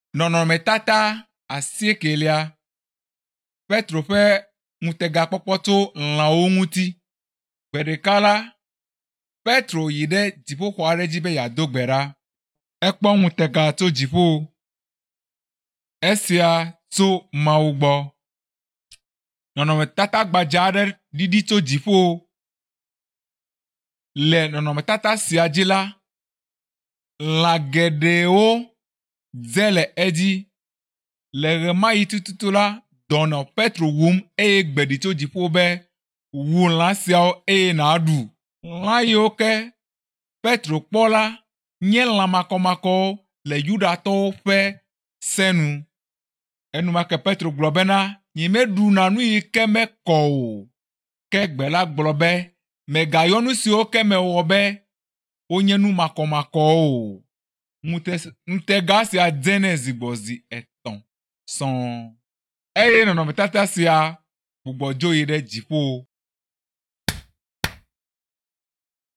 Nɔnɔmetata asiekelia. Petro ƒe ŋutegakpɔkpɔ tso lãwo ŋuti. Gbe ɖeka la, Petro yi ɖe dziƒoxɔ aɖe dzi be yeado gbe ɖa. Ekpɔ ŋutega tso dziƒo. Esia tso Mawu gbɔ. Nɔnɔmetata gbadza aɖe ɖiɖi tso dziƒo. Le nɔnɔmetata sia dzi la, lã geɖewo dze le edzi. Le ɣe ma ɣi tututu la, dɔ nɔ Petro wum eye gbe ɖi tso dziƒo be wu lã siawo eye nàɖu. Lã yiwo ke Petro kpɔ la nye lã makɔmakɔwo le Yudatɔwo ƒe se nu. Enumake Petro gblɔ bena, nyemeɖuna nu yi ke mekɔ o. Ke gbe la gblɔ be, mègayɔ nu siwo ke mewɔ be wonye nu makɔmakɔwo o. Ŋutega sia dzene zi gbɔ zi 3 sɔŋ. Eye nɔnɔmetata sia gbugbɔ dzo yi ɖe dziƒo.